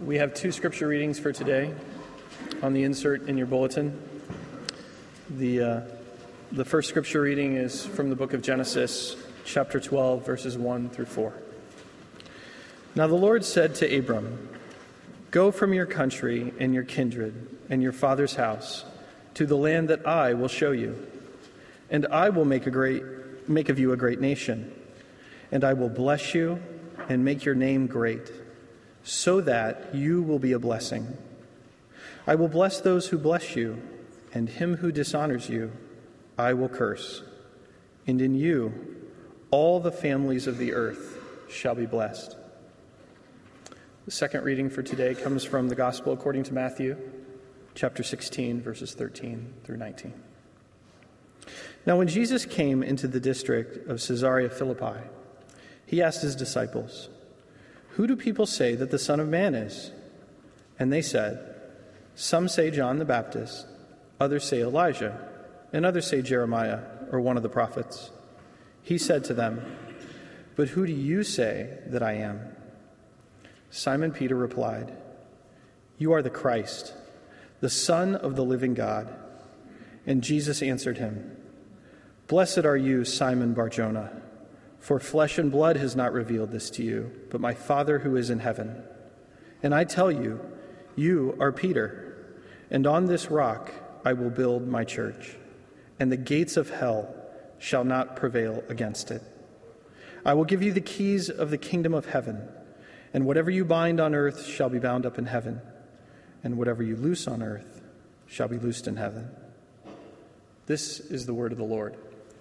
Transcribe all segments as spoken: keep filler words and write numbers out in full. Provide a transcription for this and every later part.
We have two scripture readings for today on the insert in your bulletin. The, uh, the first scripture reading is from the book of Genesis, chapter twelve, verses one through four. Now the Lord said to Abram, "Go from your country and your kindred and your father's house to the land that I will show you. And I will make a great make of you a great nation, and I will bless you and make your name great, so that you will be a blessing. I will bless those who bless you, and him who dishonors you I will curse. And in you all the families of the earth shall be blessed." The second reading for today comes from the Gospel according to Matthew, chapter sixteen, verses thirteen through nineteen. Now when Jesus came into the district of Caesarea Philippi, he asked his disciples, "Who do people say that the Son of Man is?" And they said, "Some say John the Baptist, others say Elijah, and others say Jeremiah or one of the prophets." He said to them, "But who do you say that I am?" Simon Peter replied, "You are the Christ, the Son of the living God." And Jesus answered him, "Blessed are you, Simon Bar-Jonah, for flesh and blood has not revealed this to you, but my Father who is in heaven. And I tell you, you are Peter, and on this rock I will build my church, and the gates of hell shall not prevail against it. I will give you the keys of the kingdom of heaven, and whatever you bind on earth shall be bound up in heaven, and whatever you loose on earth shall be loosed in heaven." This is the word of the Lord.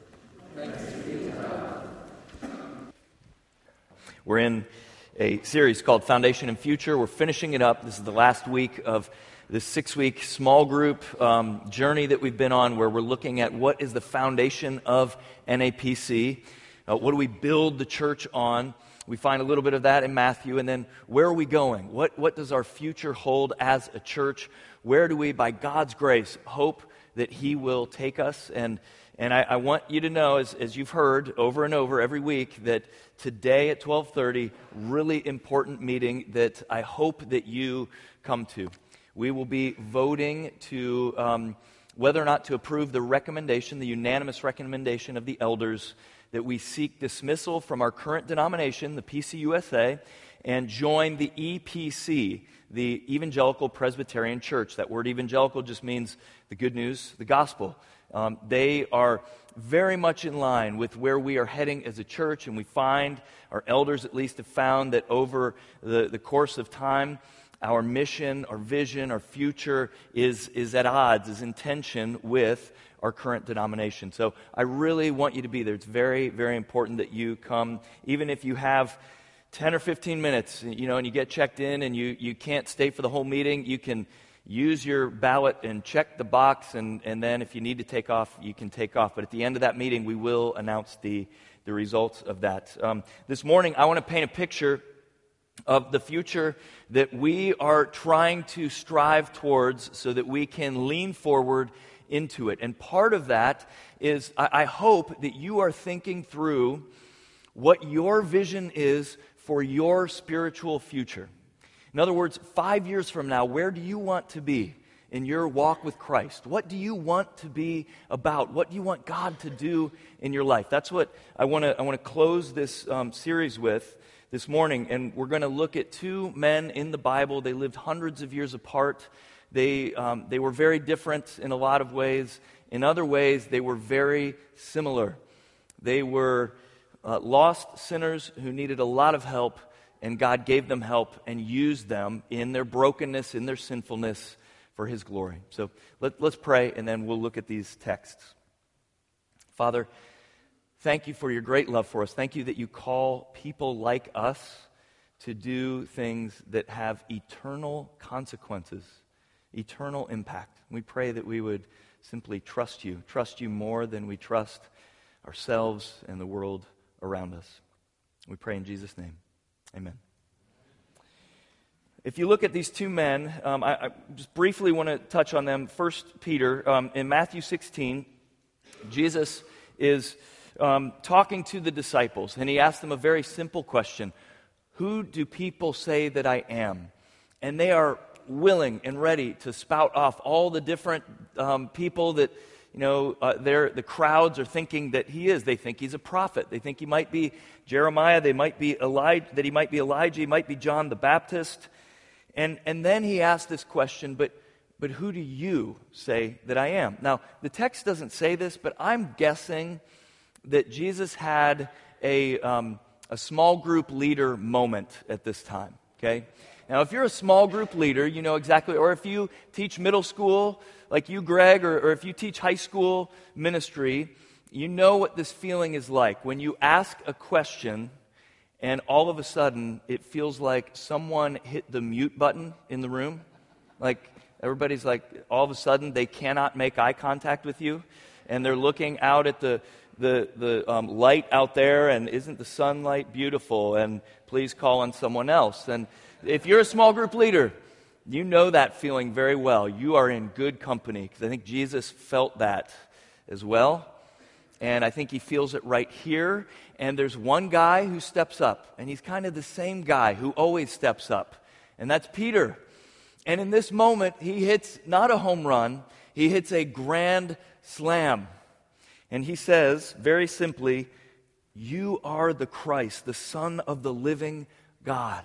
We're in a series called Foundation and Future. We're finishing it up. This is the last week of this six-week small group um, journey that we've been on, where we're looking at what is the foundation of N A P C. Uh, what do we build the church on? We find a little bit of that in Matthew. And then where are we going? What, what does our future hold as a church? Where do we, by God's grace, hope that He will take us? And And I, I want you to know, as, as you've heard over and over every week, that today at twelve thirty, really important meeting that I hope that you come to. We will be voting to um, whether or not to approve the recommendation, the unanimous recommendation of the elders, that we seek dismissal from our current denomination, the P C U S A, and join the E P C, the Evangelical Presbyterian Church. That word evangelical just means the good news, the gospel. Um, they are very much in line with where we are heading as a church, and we find, our elders at least have found, that over the, the course of time, our mission, our vision, our future is, is at odds, is in tension with our current denomination. So I really want you to be there. It's very, very important that you come, even if you have ten or fifteen minutes, you know, and you get checked in and you, you can't stay for the whole meeting. You can use your ballot and check the box, and, and then if you need to take off, you can take off. But at the end of that meeting, we will announce the, the results of that. Um, this morning, I want to paint a picture of the future that we are trying to strive towards so that we can lean forward into it. And part of that is, I, I hope that you are thinking through what your vision is for your spiritual future. In other words, five years from now, where do you want to be in your walk with Christ? What do you want to be about? What do you want God to do in your life? That's what I want to I want to close this um, series with this morning. And we're going to look at two men in the Bible. They lived hundreds of years apart. They, um, they were very different in a lot of ways. In other ways, they were very similar. They were uh, lost sinners who needed a lot of help, and God gave them help and used them in their brokenness, in their sinfulness, for His glory. So let, let's pray, and then we'll look at these texts. Father, thank you for your great love for us. Thank you that you call people like us to do things that have eternal consequences, eternal impact. We pray that we would simply trust you, trust you more than we trust ourselves and the world around us. We pray in Jesus' name. Amen. If you look at these two men, um, I, I just briefly want to touch on them. First, Peter, um, in Matthew sixteen, Jesus is um, talking to the disciples, and he asked them a very simple question: who do people say that I am? and they are willing and ready to spout off all the different um, people that, you know, uh, they're, the crowds are thinking that he is. They think he's a prophet. They think he might be Jeremiah. They might be Elijah, that he might be Elijah. He might be John the Baptist. And, and then he asked this question, but, but who do you say that I am? Now, the text doesn't say this, but I'm guessing that Jesus had a, um, a small group leader moment at this time, okay? Now, if you're a small group leader, you know exactly, or if you teach middle school, like you, Greg, or, or if you teach high school ministry, you know what this feeling is like. When you ask a question, and all of a sudden, it feels like someone hit the mute button in the room. Like, everybody's like, all of a sudden, they cannot make eye contact with you, and they're looking out at the the, the um, light out there, and isn't the sunlight beautiful, and please call on someone else. And if you're a small group leader, you know that feeling very well. You are in good company, because I think Jesus felt that as well. And I think he feels it right here. And there's one guy who steps up, and he's kind of the same guy who always steps up, and that's Peter. And in this moment, he hits not a home run, he hits a grand slam. And he says, very simply, "You are the Christ, the Son of the living God."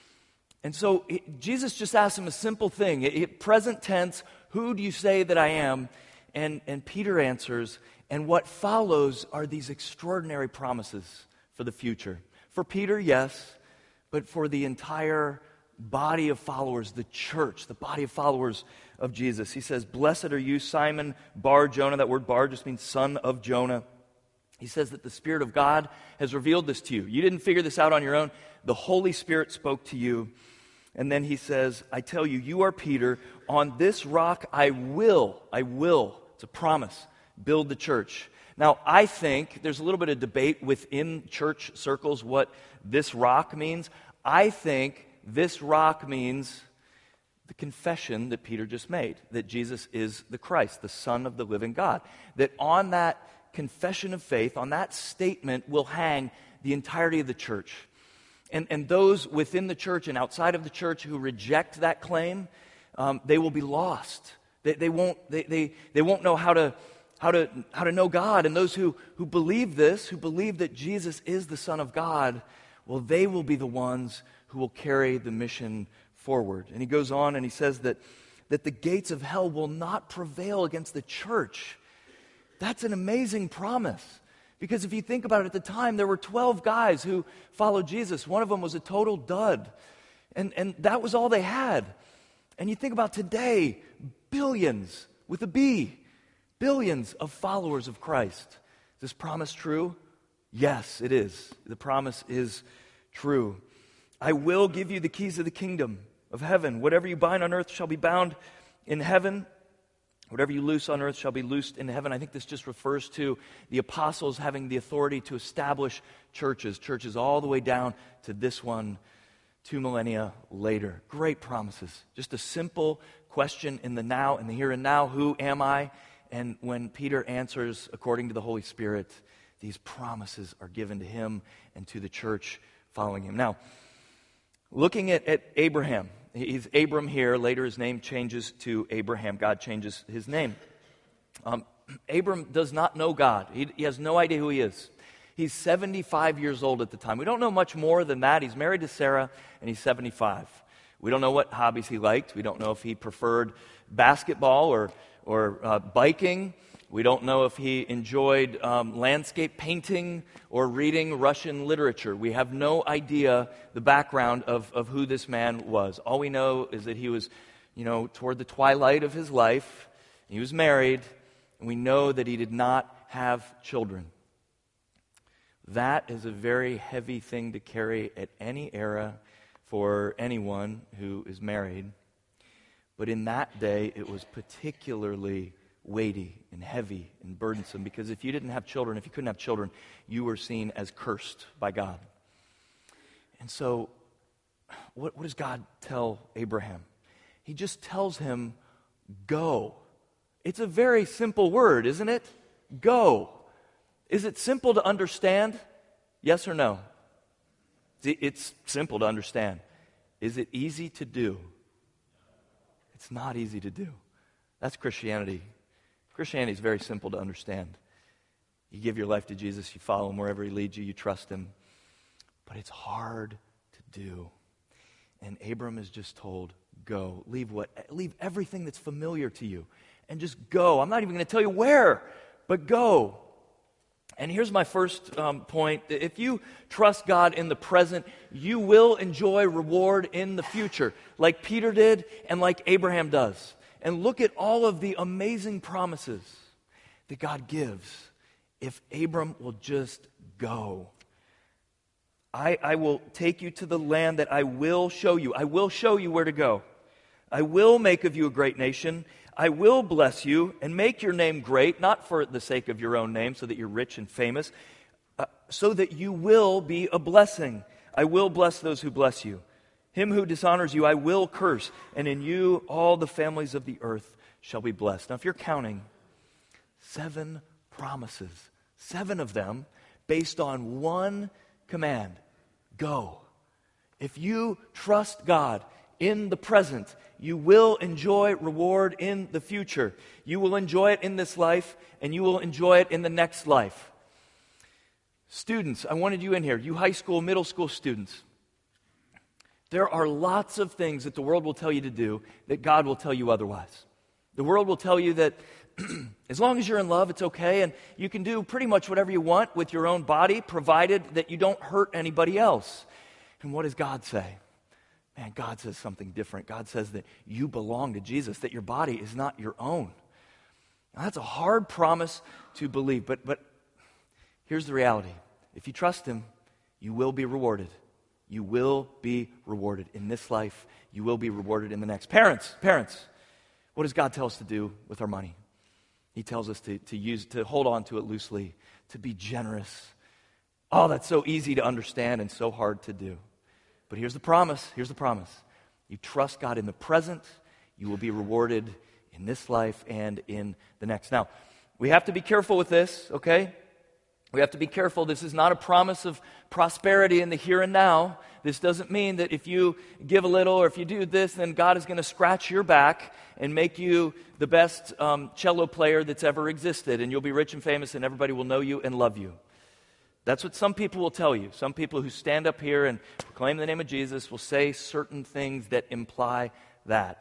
And so it, Jesus just asks him a simple thing. It, it, present tense, "Who do you say that I am?" And, and Peter answers, and what follows are these extraordinary promises for the future. For Peter, yes, but for the entire body of followers, the church, the body of followers of Jesus. He says, "Blessed are you, Simon Bar-Jonah." That word Bar just means son of Jonah. He says that the Spirit of God has revealed this to you. You didn't figure this out on your own. The Holy Spirit spoke to you. And then he says, "I tell you, you are Peter. On this rock I will, I will," it's a promise, "build the church." Now, I think there's a little bit of debate within church circles what this rock means. I think this rock means the confession that Peter just made, that Jesus is the Christ, the Son of the living God. That on that confession of faith, on that statement, will hang the entirety of the church. And, and those within the church and outside of the church who reject that claim, um, they will be lost. They, they won't. They, they, they won't know how to how to how to know God. And those who who believe this, who believe that Jesus is the Son of God, well, they will be the ones who will carry the mission forward. And he goes on and he says that that the gates of hell will not prevail against the church. That's an amazing promise. Because if you think about it, at the time, there were twelve guys who followed Jesus. One of them was a total dud. And, and that was all they had. And you think about today, billions, with a B, billions of followers of Christ. Is this promise true? Yes, it is. The promise is true. "I will give you the keys of the kingdom of heaven. Whatever you bind on earth shall be bound in heaven. Whatever you loose on earth shall be loosed in heaven." I think this just refers to the apostles having the authority to establish churches, churches all the way down to this one two millennia later. Great promises. Just a simple question in the now, in the here and now, who am I? And when Peter answers according to the Holy Spirit, these promises are given to him and to the church following him. Now, looking at, at Abraham, he's Abram here. Later his name changes to Abraham. God changes his name. Um, Abram does not know God. He, he has no idea who he is. He's seventy-five years old at the time. We don't know much more than that. He's married to Sarah, and he's seventy-five. We don't know what hobbies he liked. We don't know if he preferred basketball or, or uh, biking. We don't know if he enjoyed um, landscape painting or reading Russian literature. We have no idea the background of, of who this man was. All we know is that he was, you know, toward the twilight of his life. He was married, and we know that he did not have children. That is a very heavy thing to carry at any era for anyone who is married. But in that day, it was particularly weighty and heavy and burdensome, because if you didn't have children, if you couldn't have children, you were seen as cursed by God. And so, what, what does God tell Abraham? He just tells him, go. It's a very simple word, isn't it? Go. Is it simple to understand? Yes or no? It's simple to understand. Is it easy to do? It's not easy to do. That's Christianity. Christianity is very simple to understand. You give your life to Jesus, you follow him wherever he leads you, you trust him. But it's hard to do. And Abram is just told, go. Leave what? Leave everything that's familiar to you and just go. I'm not even going to tell you where, but go. And here's my first um, point. If you trust God in the present, you will enjoy reward in the future, like Peter did and like Abraham does. And look at all of the amazing promises that God gives if Abram will just go. I, I will take you to the land that I will show you. I will show you where to go. I will make of you a great nation. I will bless you and make your name great, not for the sake of your own name, so that you're rich and famous, uh, so that you will be a blessing. I will bless those who bless you. Him who dishonors you, I will curse, and in you all the families of the earth shall be blessed. Now, if you're counting, seven promises, seven of them based on one command: go. If you trust God in the present, you will enjoy reward in the future. You will enjoy it in this life, and you will enjoy it in the next life. Students, I wanted you in here, you high school, middle school students. There are lots of things that the world will tell you to do that God will tell you otherwise. The world will tell you that as long as you're in love, it's okay, and you can do pretty much whatever you want with your own body, provided that you don't hurt anybody else. And what does God say? Man, God says something different. God says that you belong to Jesus, that your body is not your own. Now, that's a hard promise to believe, but, but here's the reality. If you trust him, you will be rewarded. You will be rewarded in this life. You will be rewarded in the next. Parents, parents, what does God tell us to do with our money? He tells us to, to use, to hold on to it loosely, to be generous. Oh, that's so easy to understand and so hard to do. But here's the promise. Here's the promise. You trust God in the present, you will be rewarded in this life and in the next. Now, we have to be careful with this, okay? We have to be careful. This is not a promise of prosperity in the here and now. This doesn't mean that if you give a little or if you do this, then God is going to scratch your back and make you the best um, cello player that's ever existed, and you'll be rich and famous and everybody will know you and love you. That's what some people will tell you. Some people who stand up here and proclaim the name of Jesus will say certain things that imply that.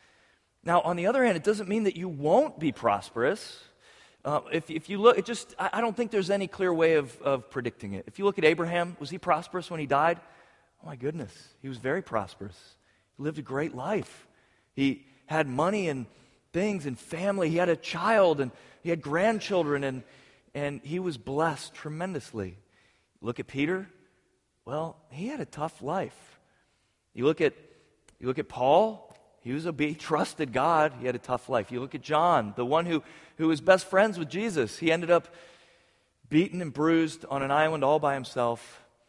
Now, on the other hand, it doesn't mean that you won't be prosperous. Uh, if, if you look, it just, I, I don't think there's any clear way of, of predicting it. If you look at Abraham, was he prosperous when he died? Oh my goodness, he was very prosperous. He lived a great life. He had money and things and family. He had a child and he had grandchildren, and And he was blessed tremendously. Look at Peter. Well, he had a tough life. You look at you look at Paul. He was a he trusted God. He had a tough life. You look at John, the one who, who was best friends with Jesus. He ended up beaten and bruised on an island all by himself,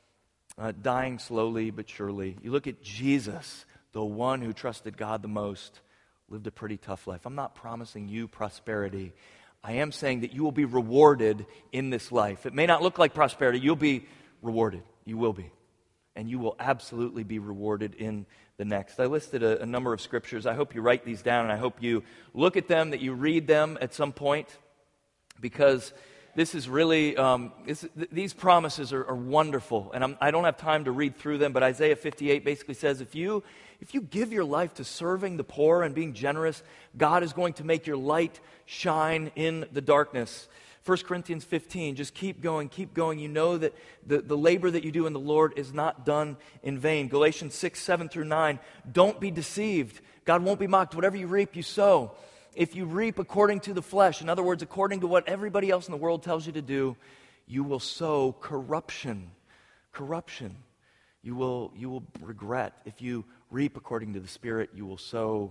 uh, dying slowly but surely. You look at Jesus, the one who trusted God the most, lived a pretty tough life. I'm not promising you prosperity. I am saying that you will be rewarded in this life. It may not look like prosperity. You'll be rewarded. You will be. And you will absolutely be rewarded in the next. I listed a, a number of scriptures. I hope you write these down, and I hope you look at them, that you read them at some point, because this is really, um, this, th- these promises are, are wonderful. And I'm, I don't have time to read through them, but Isaiah fifty-eight basically says, if you If you give your life to serving the poor and being generous, God is going to make your light shine in the darkness. First Corinthians fifteen, just keep going, keep going. You know that the, the labor that you do in the Lord is not done in vain. Galatians six, seven through nine, don't be deceived. God won't be mocked. Whatever you reap, you sow. If you reap according to the flesh, in other words, according to what everybody else in the world tells you to do, you will sow corruption. Corruption. You will, you will regret. If you reap according to the Spirit, you will sow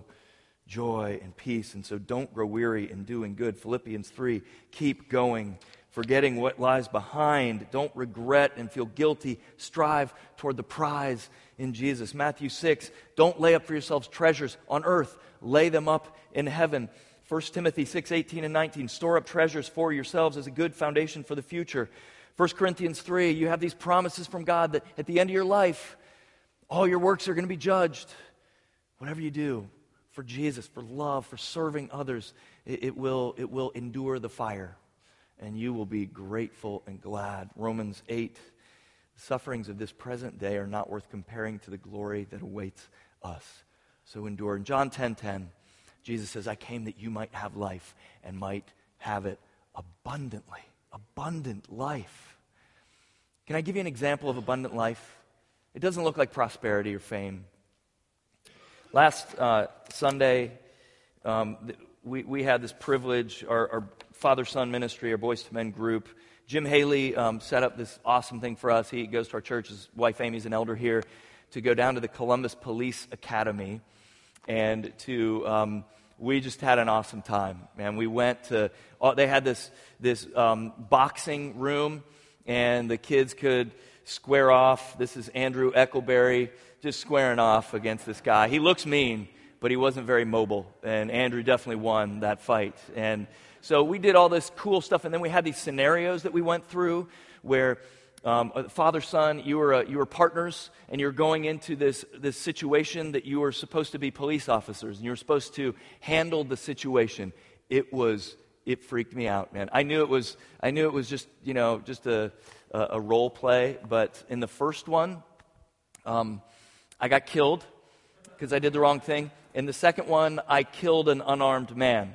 joy and peace. And so don't grow weary in doing good. Philippians three, keep going, forgetting what lies behind. Don't regret and feel guilty. Strive toward the prize in Jesus. Matthew six, don't lay up for yourselves treasures on earth. Lay them up in heaven. First Timothy six, eighteen and nineteen, store up treasures for yourselves as a good foundation for the future. First Corinthians three, you have these promises from God that at the end of your life, all your works are going to be judged. Whatever you do, for Jesus, for love, for serving others, it, it will it will endure the fire, and you will be grateful and glad. Romans eight, the sufferings of this present day are not worth comparing to the glory that awaits us. So endure. In John ten ten, Jesus says, I came that you might have life and might have it abundantly. Abundant life. Can I give you an example of abundant life? It doesn't look like prosperity or fame. Last uh, Sunday, um, th- we, we had this privilege, our, our father-son ministry, our Boys to Men group. Jim Haley um, set up this awesome thing for us. He goes to our church. His wife Amy's an elder here, to go down to the Columbus Police Academy, and to um, we just had an awesome time. Man, we went to. Oh, they had this this um, boxing room, and the kids could square off. This is Andrew Eckleberry just squaring off against this guy. He looks mean, but he wasn't very mobile, and Andrew definitely won that fight. And so we did all this cool stuff, and then we had these scenarios that we went through where um, father, son, you were uh, you were partners, and you're going into this this situation that you were supposed to be police officers, and you were supposed to handle the situation. It was it freaked me out, man. I knew it was I knew it was just you know just a a, a role play, but in the first one, um, I got killed because I did the wrong thing. In the second one, I killed an unarmed man.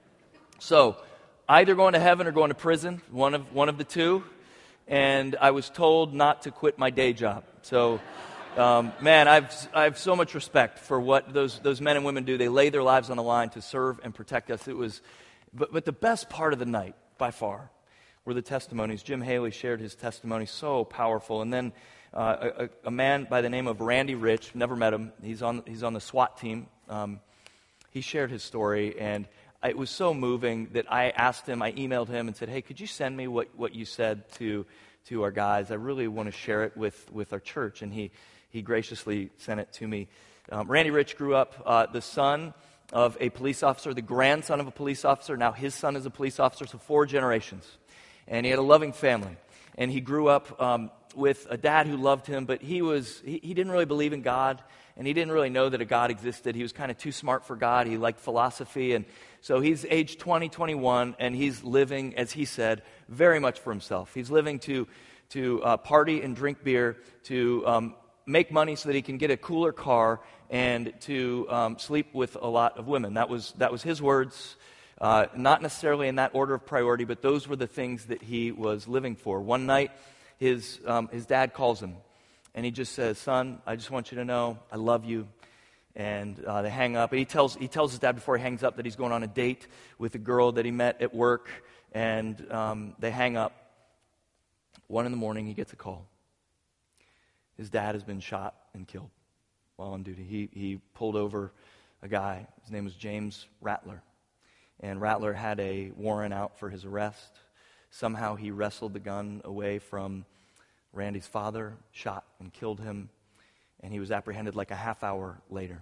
So, either going to heaven or going to prison, one of one of the two. And I was told not to quit my day job. So, um, man, I've I have so much respect for what those those men and women do. They lay their lives on the line to serve and protect us. It was, but but the best part of the night, by far, were the testimonies. Jim Haley shared his testimony, so powerful. And then uh, a, a man by the name of Randy Rich, never met him. He's on he's on the SWAT team. Um, he shared his story, and it was so moving that I asked him, I emailed him and said, hey, could you send me what, what you said to to our guys? I really want to share it with, with our church. And he, he graciously sent it to me. Um, Randy Rich grew up uh, the son of a police officer, the grandson of a police officer. Now his son is a police officer, so four generations. And he had a loving family. And he grew up um, with a dad who loved him, but he was he, he didn't really believe in God. And he didn't really know that a God existed. He was kind of too smart for God. He liked philosophy. And so he's age twenty, twenty-one, and he's living, as he said, very much for himself. He's living to, to uh, party and drink beer, to um, make money so that he can get a cooler car, and to um, sleep with a lot of women. That was, that was his words, uh, not necessarily in that order of priority, but those were the things that he was living for. One night, his, um, his dad calls him. And he just says, son, I just want you to know I love you. And uh, they hang up. And he tells, he tells his dad before he hangs up that he's going on a date with a girl that he met at work. And um, they hang up. One in the morning, he gets a call. His dad has been shot and killed while on duty. He, he pulled over a guy. His name was James Rattler. And Rattler had a warrant out for his arrest. Somehow he wrestled the gun away from Randy's father, shot and killed him, and he was apprehended like a half hour later.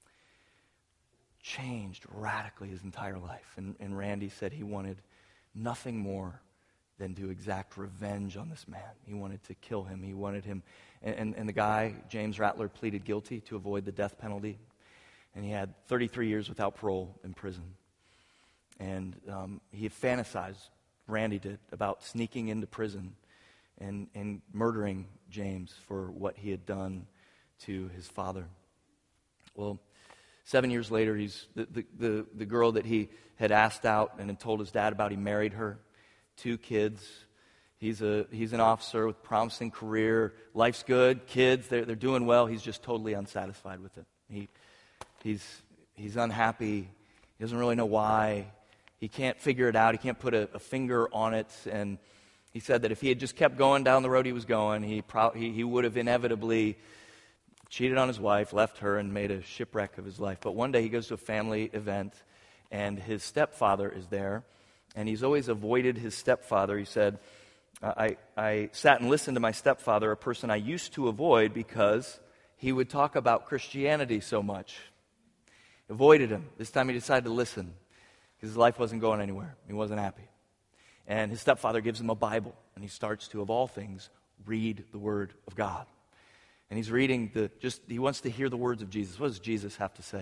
Changed radically his entire life. And, and Randy said he wanted nothing more than to exact revenge on this man. He wanted to kill him. He wanted him. And, and, and the guy, James Rattler, pleaded guilty to avoid the death penalty. And he had thirty-three years without parole in prison. And um, he fantasized, Randy did, about sneaking into prison And, and murdering James for what he had done to his father. Well, seven years later, he's the, the, the, the girl that he had asked out and had told his dad about, he married her, two kids. He's a he's an officer with a promising career. Life's good, kids, they're, they're doing well. He's just totally unsatisfied with it. He he's he's unhappy. He doesn't really know why. He can't figure it out. He can't put a, a finger on it. And he said that if he had just kept going down the road he was going, he, pro- he he would have inevitably cheated on his wife, left her, and made a shipwreck of his life. But one day he goes to a family event, and his stepfather is there, and he's always avoided his stepfather. He said, I, I sat and listened to my stepfather, a person I used to avoid because he would talk about Christianity so much. Avoided him. This time he decided to listen because his life wasn't going anywhere. He wasn't happy. And his stepfather gives him a Bible, and he starts to, of all things, read the Word of God. And he's reading the, just, he wants to hear the words of Jesus. What does Jesus have to say?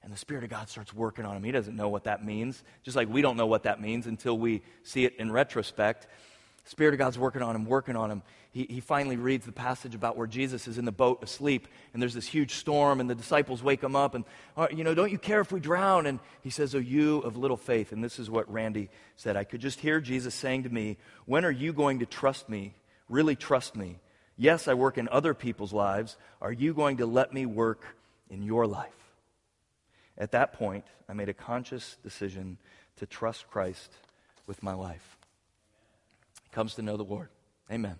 And the Spirit of God starts working on him. He doesn't know what that means, just like we don't know what that means until we see it in retrospect. The Spirit of God's working on him, working on him. He, he finally reads the passage about where Jesus is in the boat asleep, and there's this huge storm, and the disciples wake him up, and, oh, you know, don't you care if we drown? And he says, oh, you of little faith. And this is what Randy said. I could just hear Jesus saying to me, when are you going to trust me, really trust me? Yes, I work in other people's lives. Are you going to let me work in your life? At that point, I made a conscious decision to trust Christ with my life. He comes to know the Lord. Amen.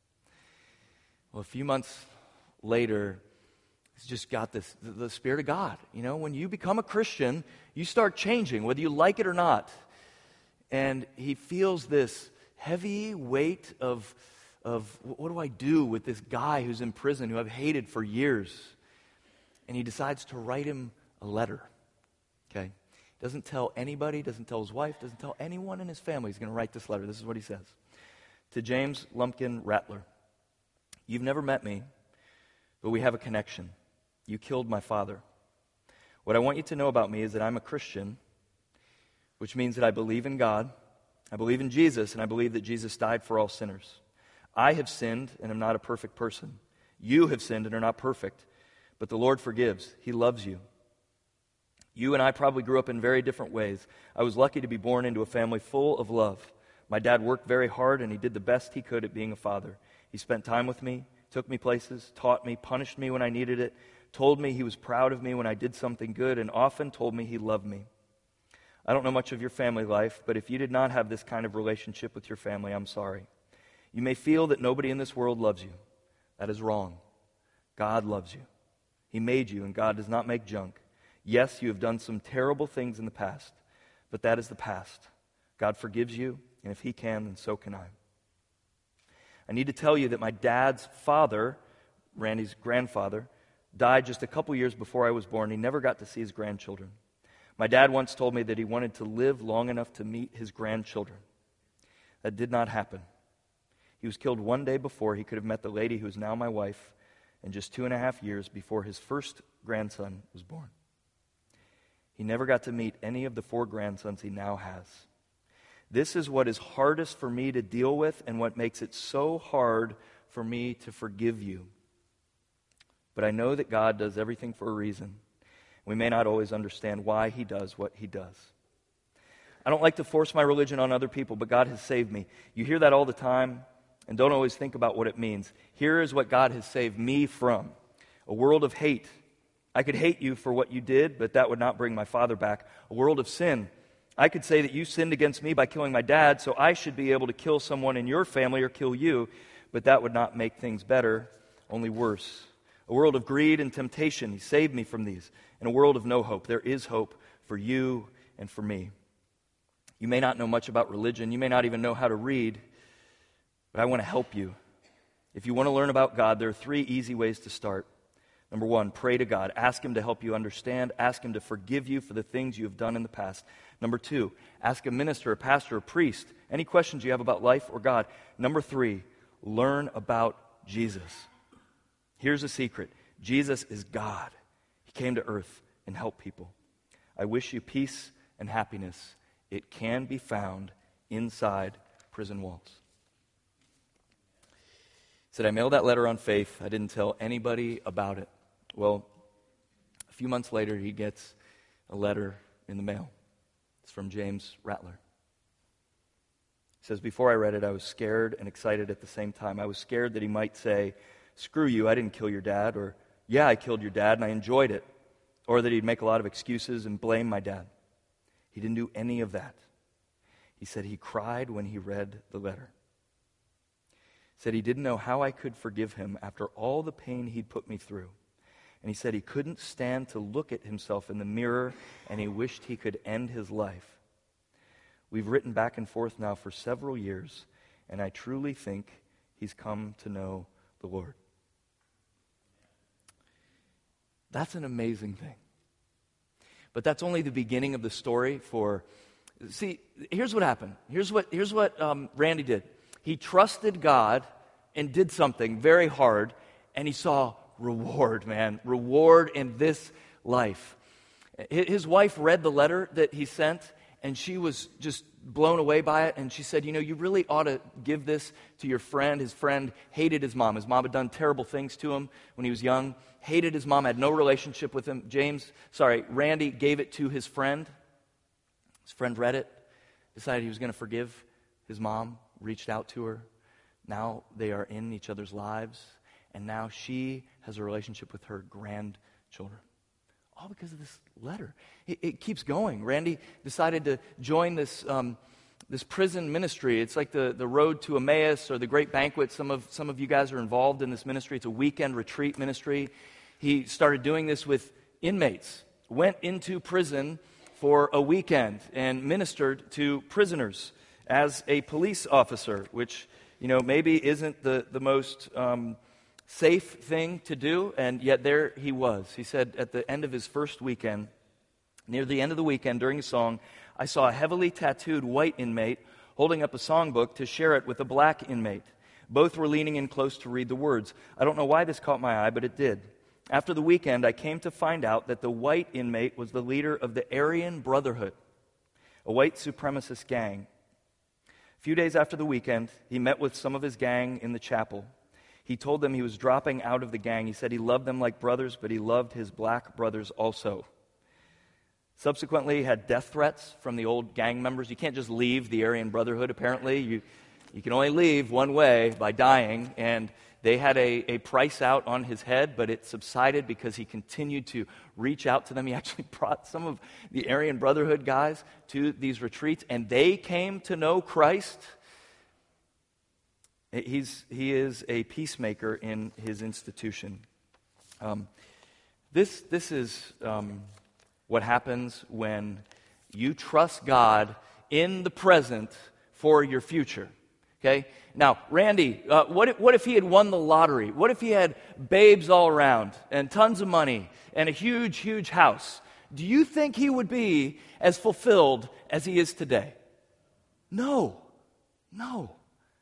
Well, a few months later, he's just got this, the, the Spirit of God. You know, when you become a Christian, you start changing, whether you like it or not. And he feels this heavy weight of, of what do I do with this guy who's in prison, who I've hated for years? And he decides to write him a letter, okay? Doesn't tell anybody, doesn't tell his wife, doesn't tell anyone in his family he's going to write this letter. This is what he says. To James Lumpkin Rattler, you've never met me, but we have a connection. You killed my father. What I want you to know about me is that I'm a Christian, which means that I believe in God, I believe in Jesus, and I believe that Jesus died for all sinners. I have sinned and am not a perfect person. You have sinned and are not perfect. But the Lord forgives. He loves you. You and I probably grew up in very different ways. I was lucky to be born into a family full of love. My dad worked very hard, and he did the best he could at being a father. He spent time with me, took me places, taught me, punished me when I needed it, told me he was proud of me when I did something good, and often told me he loved me. I don't know much of your family life, but if you did not have this kind of relationship with your family, I'm sorry. You may feel that nobody in this world loves you. That is wrong. God loves you. He made you, and God does not make junk. Yes, you have done some terrible things in the past, but that is the past. God forgives you, and if He can, then so can I. I need to tell you that my dad's father, Randy's grandfather, died just a couple years before I was born. He never got to see his grandchildren. My dad once told me that he wanted to live long enough to meet his grandchildren. That did not happen. He was killed one day before he could have met the lady who is now my wife, and just two and a half years before his first grandson was born. He never got to meet any of the four grandsons he now has. This is what is hardest for me to deal with and what makes it so hard for me to forgive you. But I know that God does everything for a reason. We may not always understand why He does what He does. I don't like to force my religion on other people, but God has saved me. You hear that all the time and don't always think about what it means. Here is what God has saved me from: a world of hate. I could hate you for what you did, but that would not bring my father back. A world of sin. I could say that you sinned against me by killing my dad, so I should be able to kill someone in your family or kill you, but that would not make things better, only worse. A world of greed and temptation. He saved me from these. In a world of no hope, there is hope for you and for me. You may not know much about religion. You may not even know how to read, but I want to help you. If you want to learn about God, there are three easy ways to start. Number one, pray to God. Ask Him to help you understand. Ask Him to forgive you for the things you have done in the past. Number two, ask a minister, a pastor, a priest, any questions you have about life or God. Number three, learn about Jesus. Here's a secret. Jesus is God. He came to earth and helped people. I wish you peace and happiness. It can be found inside prison walls. He said, I mailed that letter on faith. I didn't tell anybody about it. Well, a few months later, he gets a letter in the mail. It's from James Rattler. He says, before I read it, I was scared and excited at the same time. I was scared that he might say, screw you, I didn't kill your dad, or yeah, I killed your dad and I enjoyed it, or that he'd make a lot of excuses and blame my dad. He didn't do any of that. He said he cried when he read the letter. He said he didn't know how I could forgive him after all the pain he'd put me through. And he said he couldn't stand to look at himself in the mirror, and he wished he could end his life. We've written back and forth now for several years, and I truly think he's come to know the Lord. That's an amazing thing. But that's only the beginning of the story for... See, here's what happened. Here's what, here's what um, Randy did. He trusted God and did something very hard, and he saw reward, man. Reward in this life. His wife read the letter that he sent, and she was just blown away by it. And she said, you know, you really ought to give this to your friend. His friend hated his mom. His mom had done terrible things to him when he was young. Hated his mom, had no relationship with him. James, sorry, Randy gave it to his friend. His friend read it, decided he was going to forgive his mom, reached out to her. Now they are in each other's lives, and now she has a relationship with her grandchildren. All because of this letter. It, it keeps going. Randy decided to join this um, this prison ministry. It's like the, the Road to Emmaus or the Great Banquet. Some of some of you guys are involved in this ministry. It's a weekend retreat ministry. He started doing this with inmates. Went into prison for a weekend and ministered to prisoners as a police officer, which, you know, maybe isn't the, the most um, safe thing to do, and yet there he was. He said at the end of his first weekend, near the end of the weekend, during a song, I saw a heavily tattooed white inmate holding up a songbook to share it with a black inmate. Both were leaning in close to read the words. I don't know why this caught my eye, but it did. After the weekend, I came to find out that the white inmate was the leader of the Aryan Brotherhood, a white supremacist gang. A few days after the weekend, he met with some of his gang in the chapel. He told them he was dropping out of the gang. He said he loved them like brothers, but he loved his black brothers also. Subsequently, he had death threats from the old gang members. You can't just leave the Aryan Brotherhood, apparently. You, you can only leave one way, by dying, and they had a, a price out on his head, but it subsided because he continued to reach out to them. He actually brought some of the Aryan Brotherhood guys to these retreats, and they came to know Christ. He's, he is a peacemaker in his institution. Um, this, this is um, what happens when you trust God in the present for your future. Okay? Now, Randy, uh, what, if, what if he had won the lottery? What if he had babes all around and tons of money and a huge, huge house? Do you think he would be as fulfilled as he is today? No. No.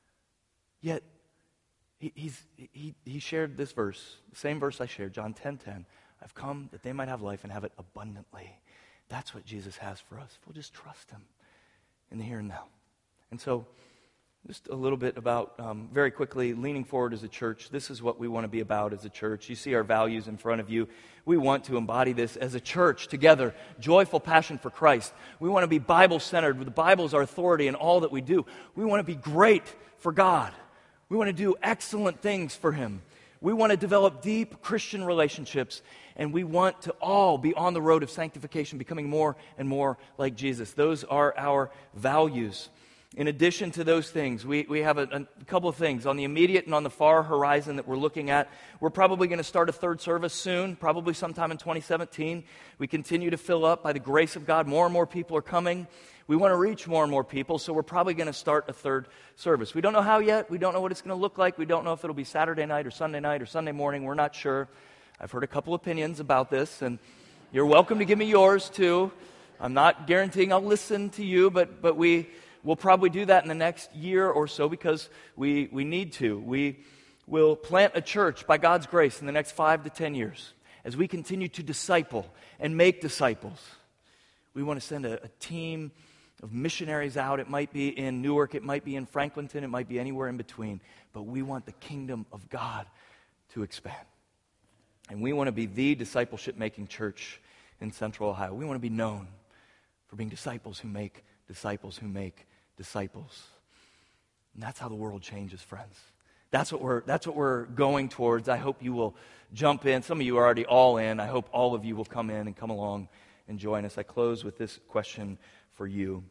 Yet, he, he's, he, he shared this verse, the same verse I shared, John ten ten. I've come that they might have life and have it abundantly. That's what Jesus has for us. We'll just trust him in the here and now. And so, just a little bit about, um, very quickly, leaning forward as a church. This is what we want to be about as a church. You see our values in front of you. We want to embody this as a church together. Joyful passion for Christ. We want to be Bible-centered. The Bible is our authority in all that we do. We want to be great for God. We want to do excellent things for him. We want to develop deep Christian relationships, and we want to all be on the road of sanctification, becoming more and more like Jesus. Those are our values. In addition to those things, we, we have a, a couple of things on the immediate and on the far horizon that we're looking at. We're probably going to start a third service soon, probably sometime in twenty seventeen. We continue to fill up by the grace of God. More and more people are coming. We want to reach more and more people, so we're probably going to start a third service. We don't know how yet. We don't know what it's going to look like. We don't know if it'll be Saturday night or Sunday night or Sunday morning. We're not sure. I've heard a couple opinions about this, and you're welcome to give me yours too. I'm not guaranteeing I'll listen to you, but but we... We'll probably do that in the next year or so because we, we need to. We will plant a church by God's grace in the next five to ten years as we continue to disciple and make disciples. We want to send a, a team of missionaries out. It might be in Newark, it might be in Franklinton, it might be anywhere in between. But we want the kingdom of God to expand. And we want to be the discipleship-making church in Central Ohio. We want to be known for being disciples who make disciples who make disciples. And that's how the world changes, friends. That's what we're that's what we're going towards. I hope you will jump in. Some of you are already all in. I hope all of you will come in and come along and join us. I close with this question for you.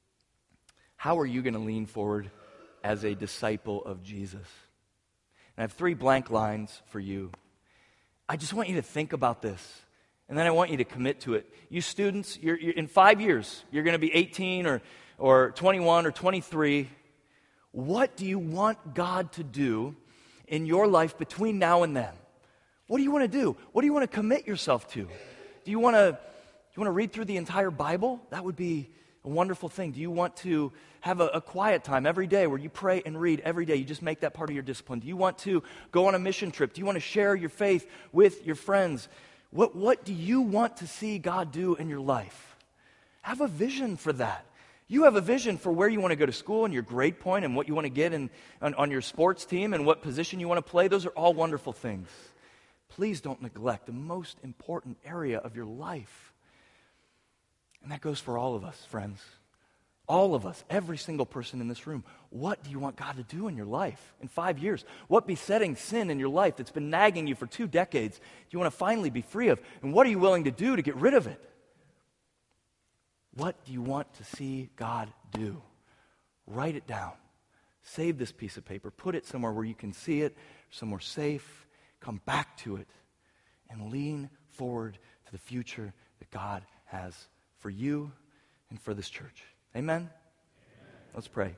How are you going to lean forward as a disciple of Jesus? And I have three blank lines for you. I just want you to think about this. And then I want you to commit to it. You students, you're, you're, in five years, you're going to be eighteen or, or twenty-one or twenty-three. What do you want God to do in your life between now and then? What do you want to do? What do you want to commit yourself to? Do you want to, do you want to read through the entire Bible? That would be a wonderful thing. Do you want to have a, a quiet time every day where you pray and read every day? You just make that part of your discipline. Do you want to go on a mission trip? Do you want to share your faith with your friends? What, what do you want to see God do in your life? Have a vision for that. You have a vision for where you want to go to school and your grade point and what you want to get in, on, on your sports team and what position you want to play. Those are all wonderful things. Please don't neglect the most important area of your life. And that goes for all of us, friends. All of us, every single person in this room. What do you want God to do in your life in five years? What besetting sin in your life that's been nagging you for two decades do you want to finally be free of? And what are you willing to do to get rid of it? What do you want to see God do? Write it down. Save this piece of paper. Put it somewhere where you can see it, somewhere safe. Come back to it and lean forward to the future that God has for you and for this church. Amen? Amen. Let's pray.